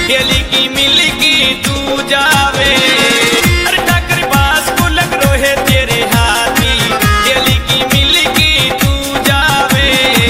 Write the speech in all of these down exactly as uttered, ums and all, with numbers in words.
गेली की मिली की तू जावे। अरे ठाकर बास को लग रोहे तेरे हाथी, गेली की मिली की तू जावे।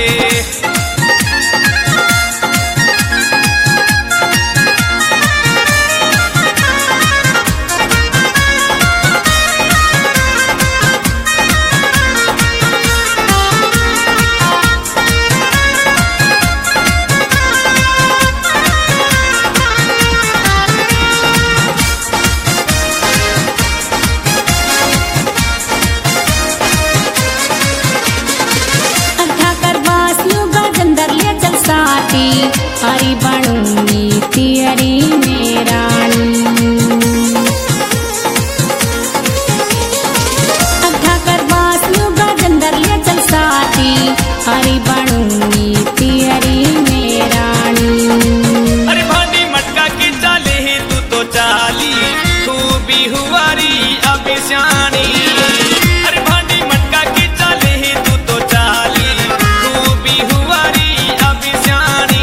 हरी बनूंगी तेरी मेरानी, अधा कर बास युगा जंदर ले चल साथी, हरी बनूंगी तेरी मेरानी। अरे भांडी मटका की चाले ही तू तो चाली, तू भी हुआरी अब श्यानी। अरे भांडी मटका की चाले ही तू तो चाली, तू भी हुआरी अब श्यानी।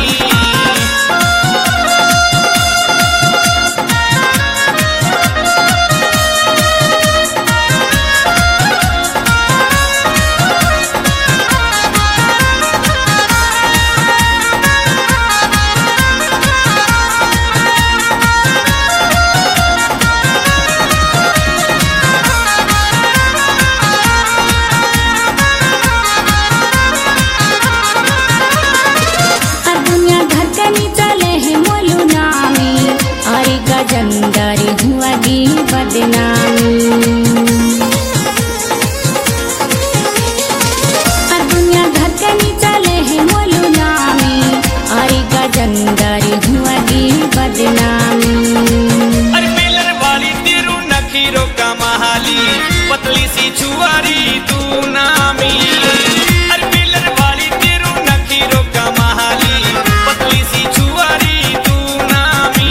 गजंदर हुआ दी बदनामी, और दुनिया घर के नीचे है मोलू नामी, और गजंदर हुआ दी बदनामी। अरे पेलर वाली तेरू नखीरो का महाली, पतली सी छुआरी तू नामी। अरे पेलर वाली तेरू नखीरो का महाली, पतली सी छुआरी तू नामी।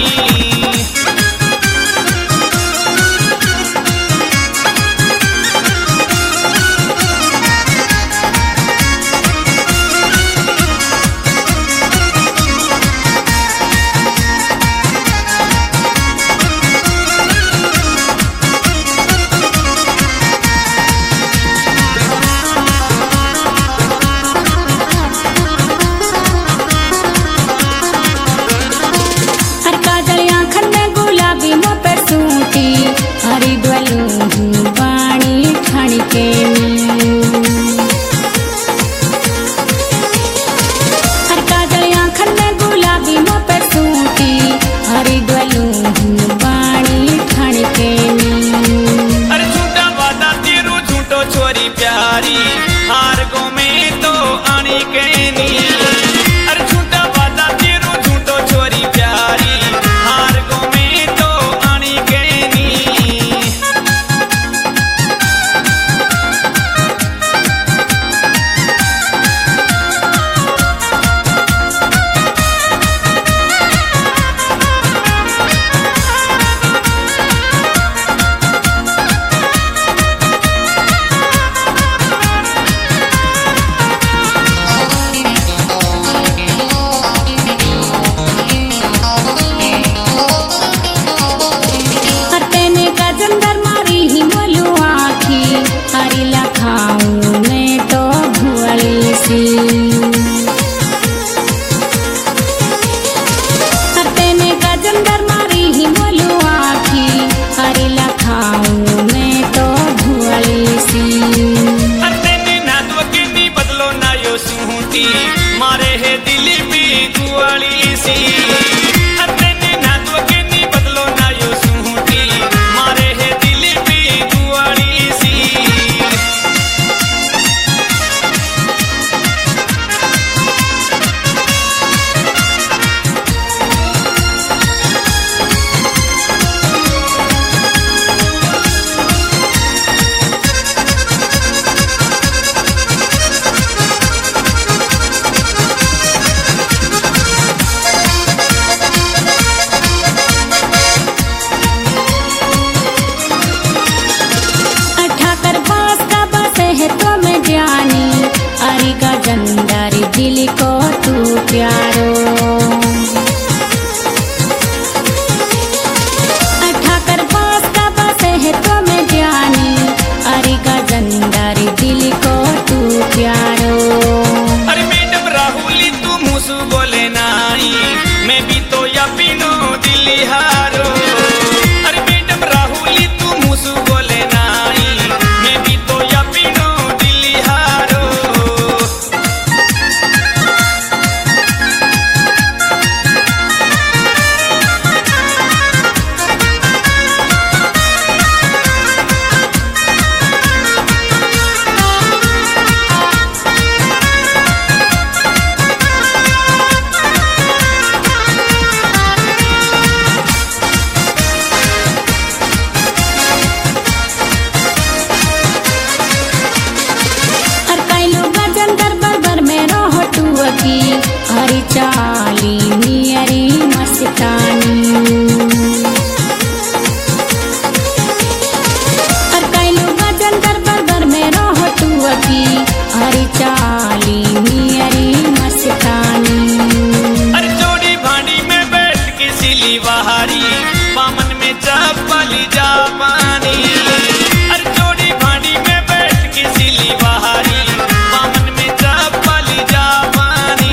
बहारी बामन में चप्पल जापानी अरे जोड़ी भांडी में बैठ के सिली बहारी बामन में चप्पल जापानी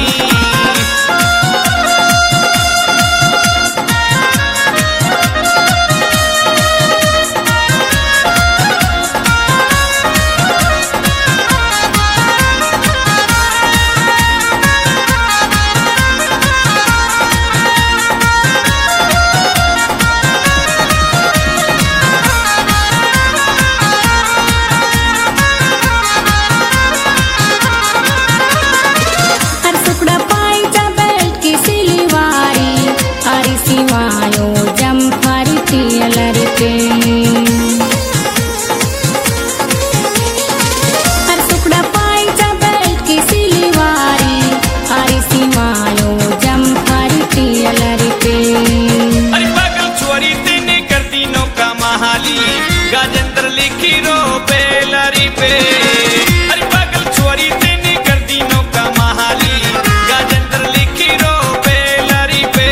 गाजंतर लिखी रो बेलरी पे अरे पागल छोरी तेने कर दीनों का महाली गाजंतर लिखी रो बेलरी पे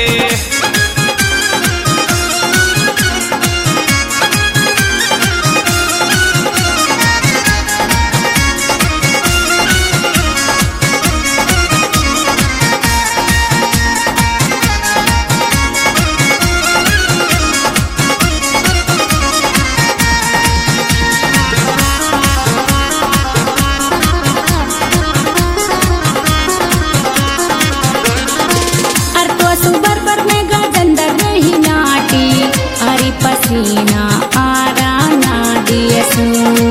पसीना आरा ना दियसू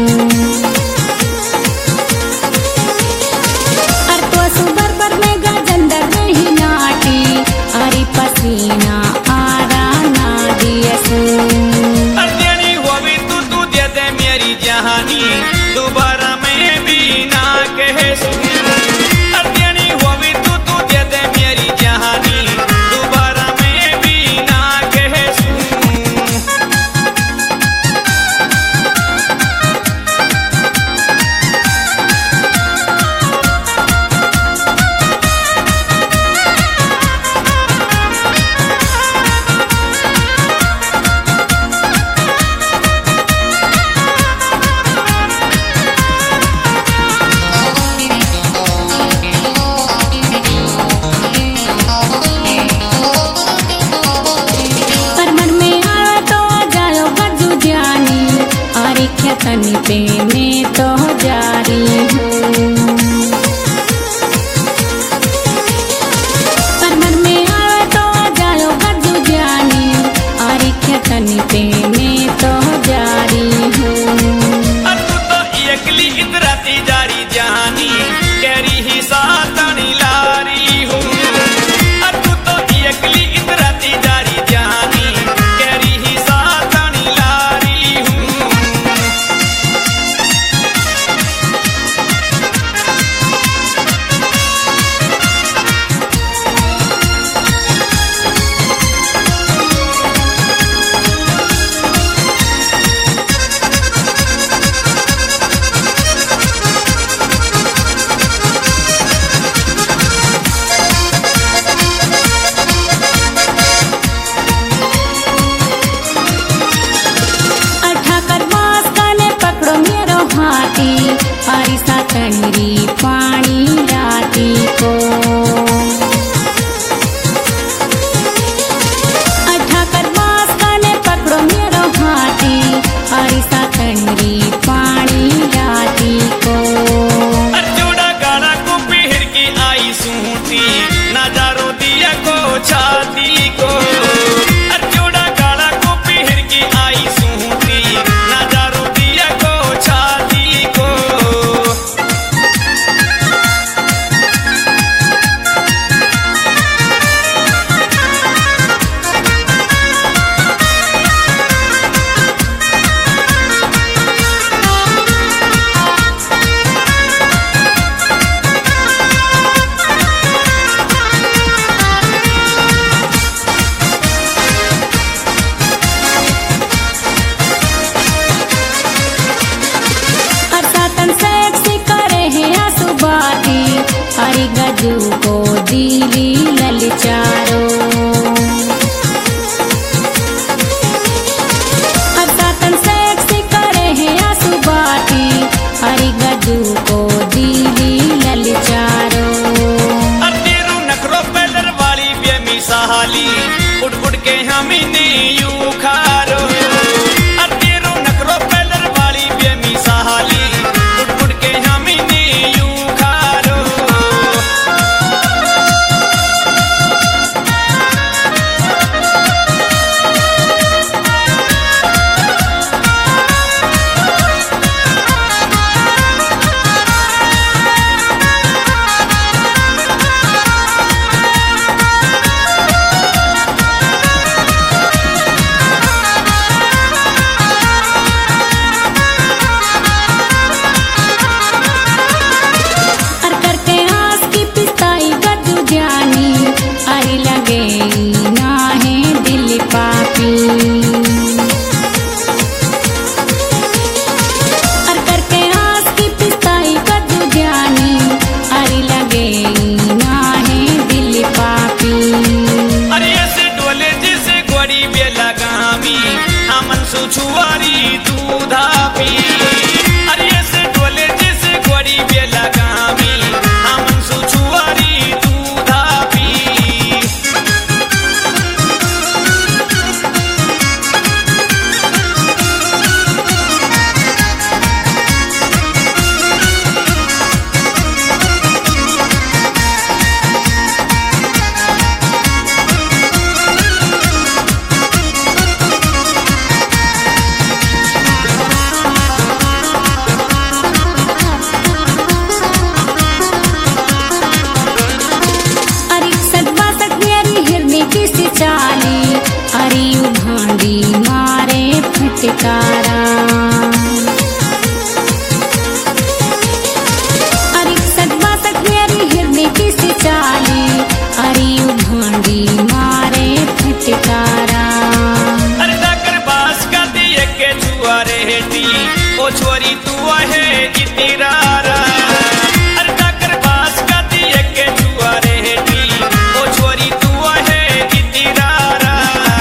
अर तो सुबर पर में गजंदर नहीं नाटी अरे पसीना आरा ना दियसू अर्जनी होवी तू तू दे दे मेरी जहानी दोबारा मैं भी ना कहसू अर्जनी होवी तू तू दे दे मेरी जहानी दोबारा मैं भी ना कहसू तनी पे मैं तो जारी हूँ पर मन में आवे तो जाओ गजू जानी और तनी पे मैं तो जारी हूँ अब तू तो एकली इतराती जारी जानी कैरी ही सातनी लारी हूँ अब तू तो एकली इतराती जारी जानी कैरी ही सातनी लारी हूँ हरिसा तहरी पानी राती को अठा कर बास काने पकड़ो मेरो हाथी हरिसा तहरी पानी राती को अर्जुड़ा गाना को पीहर की आई सूती नजारो दिया को छाती को अर्जुड़ा गाना को पीहर की आई सूती नजारो दिया को छाती को गजू को दिली ललचारो उड़ उड़ के हमीने यू खारो अर तेरो नखरो पेलर वाली बेमिसाली उड़ उड़ के हमीने यू खारो और करके आस की पिसाई गद्दू जानी अरे लगे ना है दिल पापी और करके आस की पिसाई गद्दू जानी अरे लगे ना है दिल पापी अरे ऐसे डोले जैसे घोड़ी बेला गामी हमन सुछुआरी दूधा पी अरे ऐसे डोले जैसे घोड़ी बेला गामी हमन सुछुआरी दूधा पी अरे सदबा सक मेरी हिरनी किसी चाली अरे यू भांडी मारे फटकारा अरे सदबा सक मेरी हिरनी किसी चाली अरे यू भांडी मारे फटकारा अरे जाकर बास का दिए के छुआ रहती ओ छोरी तू है इतिरारा अरे जाकर बास का दिए के छुआ रहती ओ छोरी तू है इतिरारा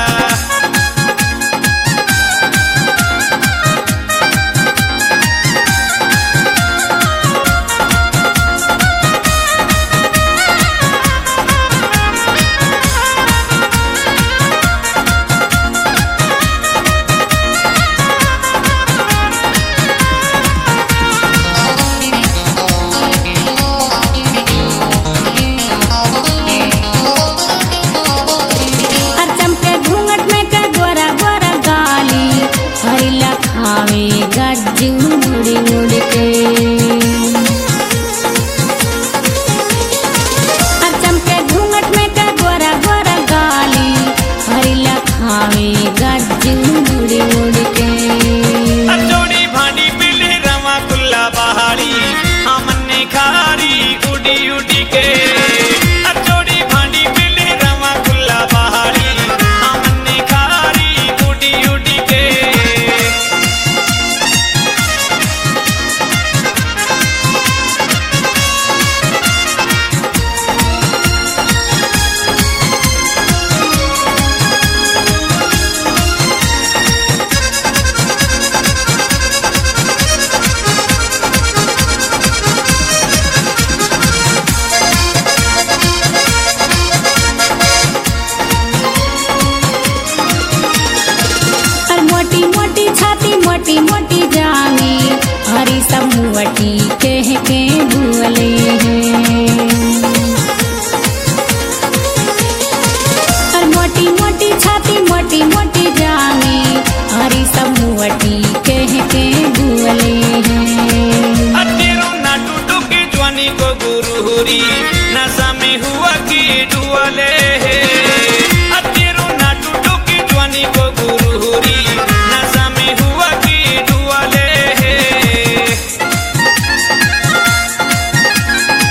और चमके घूंघट में के गोरा गोरा गाली हरी लखावे गज्जू मुड़ी मुड़ी के और चमके घूंघट में के गोरा गोरा गाली हरी लखावे गज्जू मुड़ी मुड़ी के अचोड़ी भांडी बिल्ली रवा कुल्ला पहाड़ी हमन ने खारी उड़ी उड़ी के अचोड़ी भांडी बिल्ली रवा कुल्ला पहाड़ी हमन ने खारी उड़ी उड़ी के और मोटी मोटी छाती मोटी मोटी जांगी हरी सब मुवटी कह के भूले हैं और मोटी मोटी छाती मोटी मोटी जांगी हरी सब मुवटी कह के भूले हैं अतेरो नाटू टुकी ज्वानी को गुरुहुरी नशा में हुआ की डुअले है अतेरो नाटू टुकी ज्वानी को गुरुहुरी नशा में हुआ की डुअले है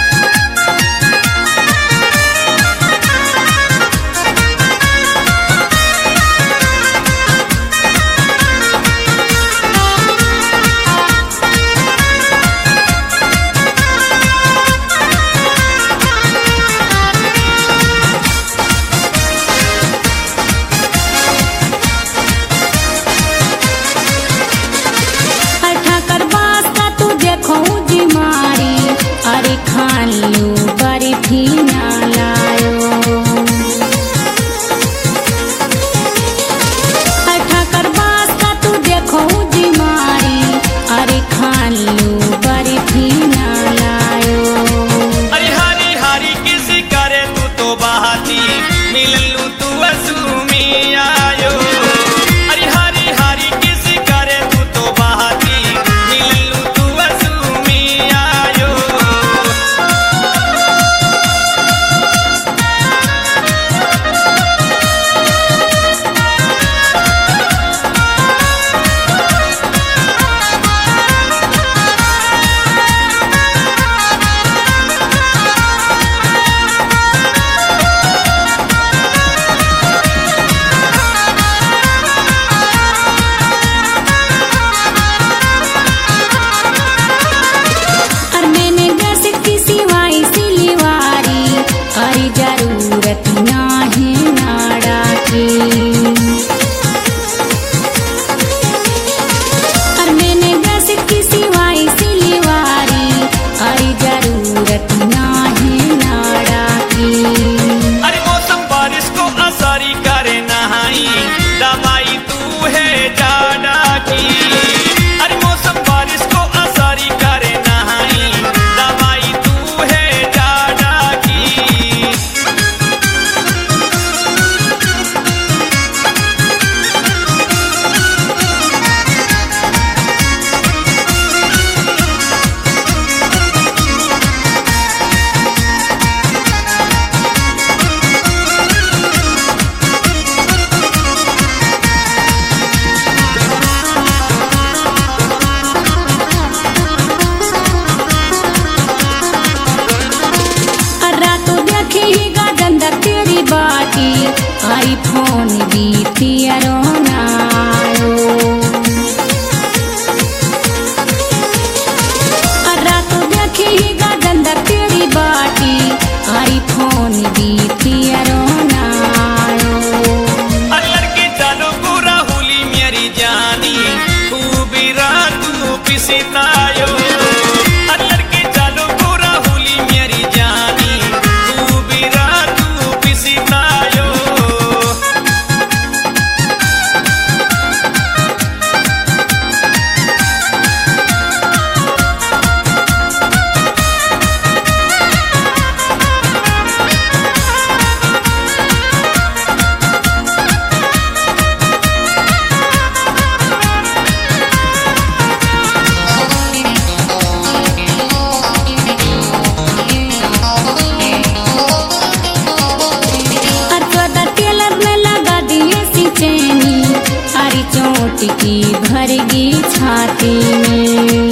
छाती में।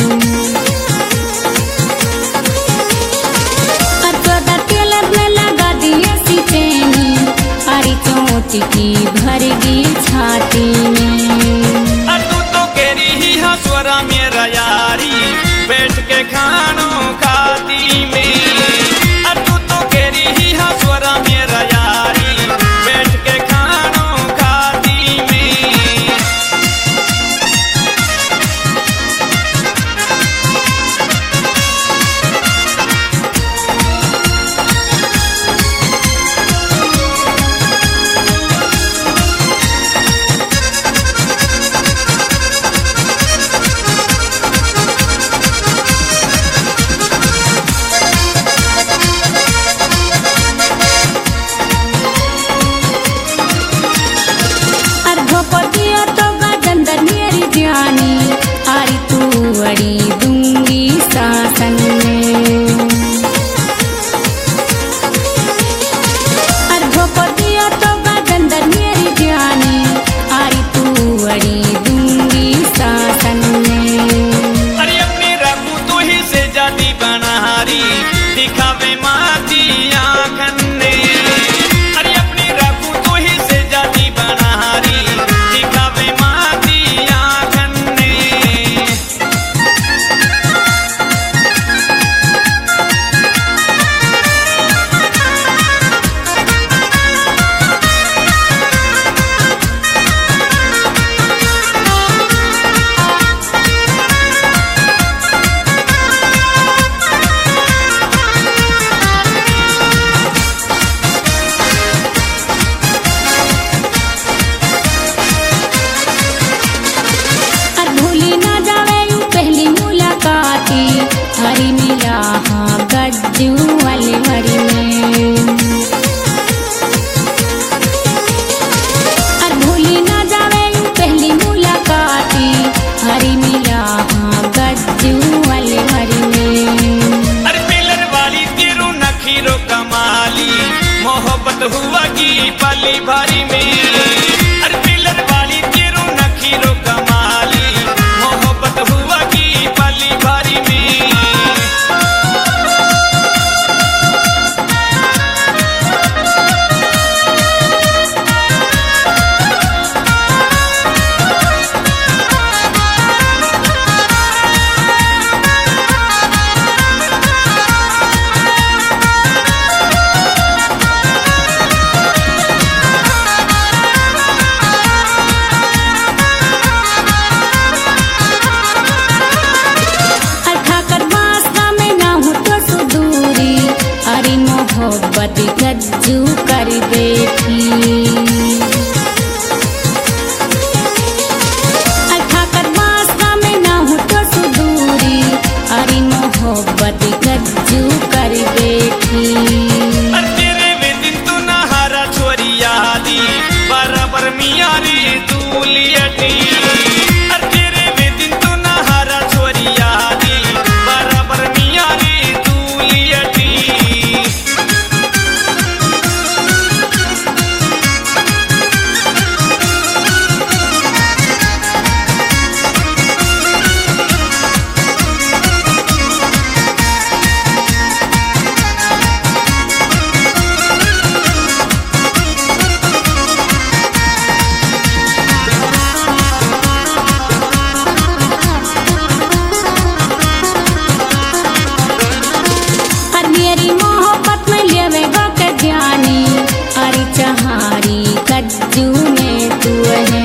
और चौदह टेलर में लगा दिए सिचैनी, अरे चोट की भर गई छाती में। और तू तो केरी ही हसवरा मेरा यारी बैठ के खानो खाती में। और तू तो केरी ही हसवरा मेरा यारी बैठ के खानो खाती में। आरी तू अड़ी दूंगी शासन में। अर्धोपतिया तो गंदर मेरी जानी, आरी तू अड़ी दूंगी शासन में। अरे अपने रघु तू ही से जाती बनहारी दिखावे माती आँखन ने। अरे अपने रघु तू ही से जाती बनहारी दिखावे माती आँखन ने। हरी मिला हाँ गज्जू वाले हरी में। और भूली ना जावे पहली मुलाकाती, हरी मिला हाँ गज्जू वाले हरी में। अरे पिलर वाली तेरू नखीरो कमाली मोहब्बत हुआ की पली भारी में। अरे पिलर वाली तेरू नखीरो कमाली मोहब्बत हुआ की पली भारी में। मोहब्बत गज्जू कर बैठी, अठाकर वास्ता में ना हो तो सुदूरी, अरे मोहब्बत गज्जू कर बैठी। तेरे वे दिन तू नहारा छोरी यादी बराबर मियारी दूलियटी। तेरे वे दिन तू नहारा छोरी यादी बराबर मियारी दूलियटी। गज्जू में तू है,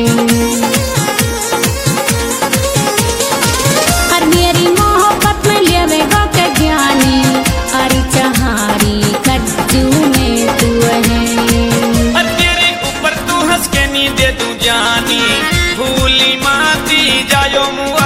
और मेरी मोहब्बत में लेवेगा के ज्ञानी, अरे चहारी गज्जू में तू है। और तेरे ऊपर तू हंस के नी दे तू जानी भूली माती जायो मुआ।